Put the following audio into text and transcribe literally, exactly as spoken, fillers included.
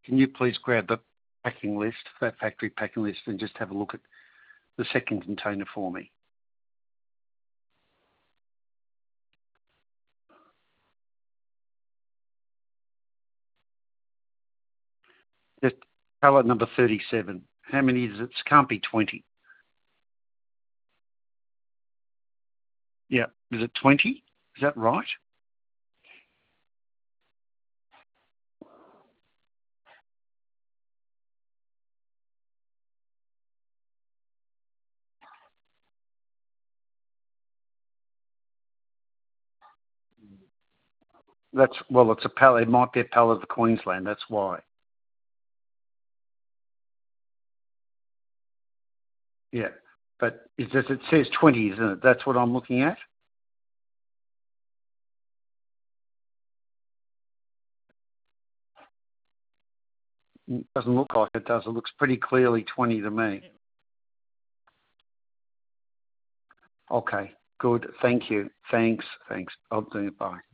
can you please grab the packing list, that factory packing list, and just have a look at the second container for me? Just pallet number thirty-seven. How many is it? It can't be twenty. Yeah. Is it twenty? Is that right? That's, well, it's a pallet. It might be a pallet of Queensland. That's why. Yeah. But it, does, it says twenty, isn't it? That's what I'm looking at. It doesn't look like it does. It looks pretty clearly twenty to me. Okay. Good. Thank you. Thanks. Thanks. I'll do it. Bye.